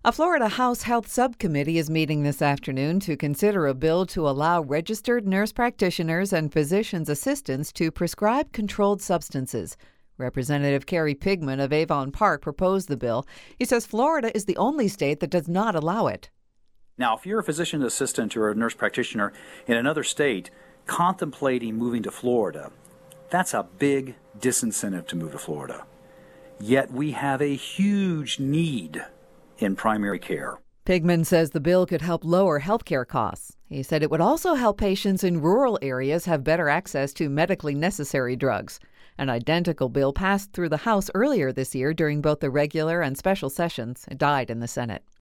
A Florida House Health Subcommittee is meeting this afternoon to consider a bill to allow registered nurse practitioners and physician's assistants to prescribe controlled substances. Representative Kerry Pigman of Avon Park proposed the bill. He says Florida is the only state that does not allow it. Now, if you're a physician assistant or a nurse practitioner in another state contemplating moving to Florida, that's a big disincentive to move to Florida. Yet we have a huge need in primary care. Pigman says the bill could help lower health care costs. He said it would also help patients in rural areas have better access to medically necessary drugs. An identical bill passed through the House earlier this year during both the regular and special sessions. It died in the Senate.